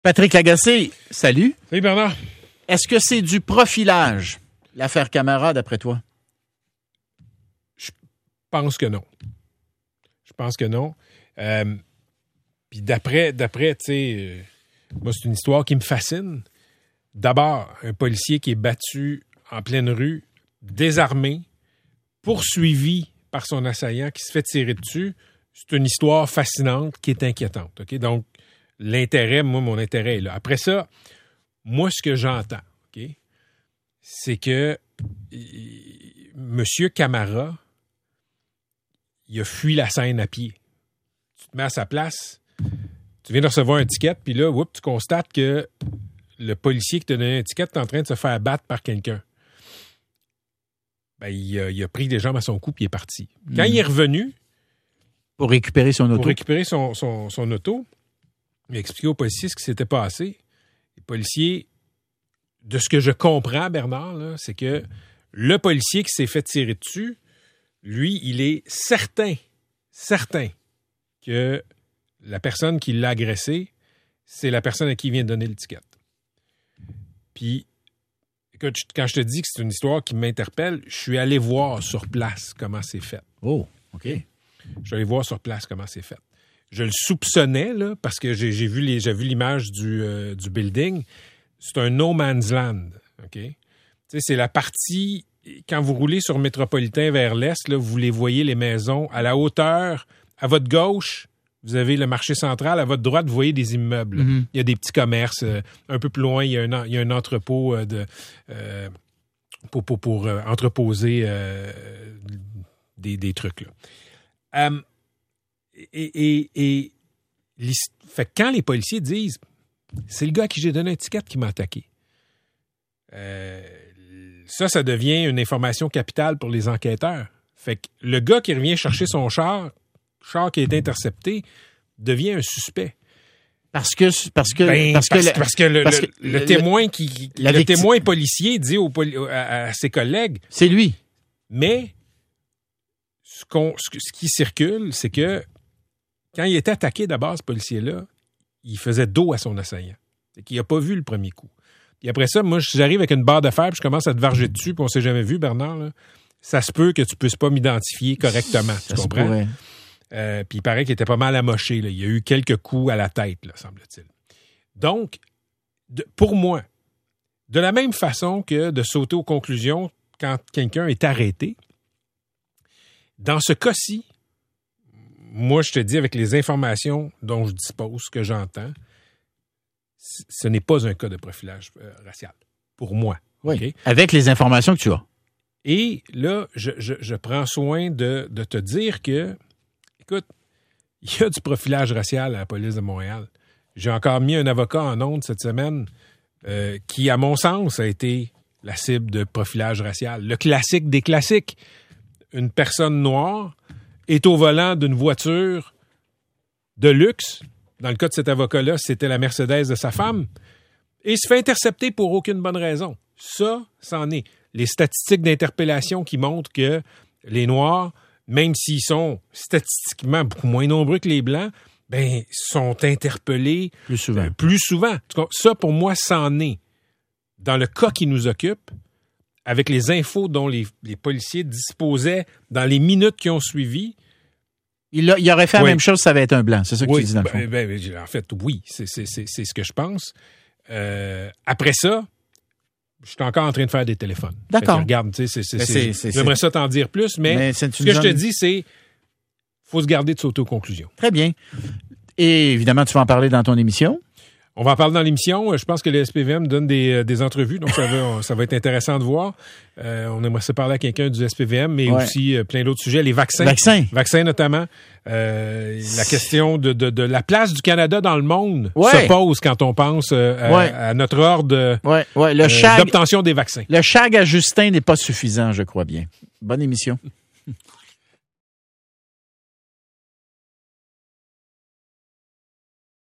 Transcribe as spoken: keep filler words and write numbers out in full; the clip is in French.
Patrick Lagacé, salut. Salut Bernard. Est-ce que c'est du profilage, l'affaire Camara, d'après toi? Je pense que non. Je pense que non. Euh, Puis d'après, d'après, tu sais, euh, moi, c'est une histoire qui me fascine. D'abord, un policier qui est battu en pleine rue, désarmé, poursuivi par son assaillant qui se fait tirer dessus, c'est une histoire fascinante qui est inquiétante. Okay? Donc, l'intérêt, moi, mon intérêt est là. Après ça, moi, ce que j'entends, okay, c'est que M. Camara, il a fui la scène à pied. Tu te mets à sa place, tu viens de recevoir un ticket, puis là, whoop, tu constates que le policier qui t'a donné un ticket est en train de se faire battre par quelqu'un. Ben, il a, il a pris des jambes à son cou, puis il est parti. Quand mmh. il est revenu... Pour récupérer son auto. Pour récupérer son, son, son auto, il a expliqué aux policiers ce qui s'était passé. Les policiers, de ce que je comprends, Bernard, là, c'est que le policier qui s'est fait tirer dessus, lui, il est certain, certain que la personne qui l'a agressé, c'est la personne à qui il vient de donner le ticket. Puis, écoute, quand je te dis que c'est une histoire qui m'interpelle, je suis allé voir sur place comment c'est fait. Oh, OK. Je suis allé voir sur place comment c'est fait. Je le soupçonnais, là, parce que j'ai, j'ai, vu, les, j'ai vu l'image du, euh, du building. C'est un no man's land, OK? Tu sais, c'est la partie... Quand vous roulez sur Métropolitain vers l'est, là, vous les voyez, les maisons, à la hauteur, à votre gauche, vous avez le marché central. À votre droite, vous voyez des immeubles. Mm-hmm. Il y a des petits commerces. Euh, un peu plus loin, il y a un, il y a un entrepôt euh, de, euh, pour, pour, pour euh, entreposer euh, des, des trucs. Là. Um, et, et, et les, fait que quand les policiers disent « c'est le gars à qui j'ai donné un ticket qui m'a attaqué euh, », ça, ça devient une information capitale pour les enquêteurs. Fait que le gars qui revient chercher son char, char qui est intercepté, devient un suspect. Parce que parce que ben, parce, parce, que, parce que le, parce le, que le, le témoin qui, qui le victime, témoin policier dit au, à, à ses collègues, c'est lui. Mais ce, qu'on, ce, ce qui circule, c'est que quand il était attaqué d'abord, ce policier-là, il faisait dos à son assaillant. C'est qu'il n'a pas vu le premier coup. Puis après ça, moi, j'arrive avec une barre de fer, puis je commence à te varger dessus, puis on s'est jamais vu, Bernard, là. Ça se peut que tu puisses pas m'identifier correctement, tu ça comprends? Euh, puis il paraît qu'il était pas mal amoché, là. Il y a eu quelques coups à la tête, là, semble-t-il. Donc, de, pour moi, de la même façon que de sauter aux conclusions quand quelqu'un est arrêté, dans ce cas-ci, moi, je te dis, avec les informations dont je dispose, que j'entends, ce n'est pas un cas de profilage euh, racial, pour moi. Oui, okay? Avec les informations que tu as. Et là, je, je, je prends soin de, de te dire que, écoute, il y a du profilage racial à la police de Montréal. J'ai encore mis un avocat en onde cette semaine euh, qui, à mon sens, a été la cible de profilage racial. Le classique des classiques. Une personne noire est au volant d'une voiture de luxe. Dans le cas de cet avocat-là, c'était la Mercedes de sa femme. Et il se fait intercepter pour aucune bonne raison. Ça, c'en est. Les statistiques d'interpellation qui montrent que les Noirs, même s'ils sont statistiquement beaucoup moins nombreux que les Blancs, ben, sont interpellés plus souvent. Euh, plus souvent. Ça, pour moi, c'en est. Dans le cas qui nous occupe, avec les infos dont les, les policiers disposaient dans les minutes qui ont suivi, Il, a, il aurait fait oui. la même chose, ça va être un blanc. C'est ça que oui, tu dis dans le fond. Ben, ben, en fait, oui, c'est, c'est, c'est, c'est ce que je pense. Euh, après ça, je suis encore en train de faire des téléphones. D'accord. Fait que, regarde, tu sais, c'est, c'est, c'est, c'est, c'est, j'aimerais ça t'en dire plus, mais, mais ce que zone... je te dis, c'est faut se garder de sauter aux conclusions. Très bien. Et évidemment, tu vas en parler dans ton émission. On va en parler dans l'émission. Je pense que le S P V M donne des, des entrevues, donc ça va, ça va être intéressant de voir. Euh, on aimerait se parler à quelqu'un du S P V M, mais ouais. aussi euh, plein d'autres sujets. Les vaccins. Vaccins. Vaccins notamment. Euh, la question de, de, de la place du Canada dans le monde ouais. se pose quand on pense euh, à, ouais. à notre ordre ouais. Ouais. Le euh, chag, d'obtention des vaccins. Le chag à Justin n'est pas suffisant, je crois bien. Bonne émission.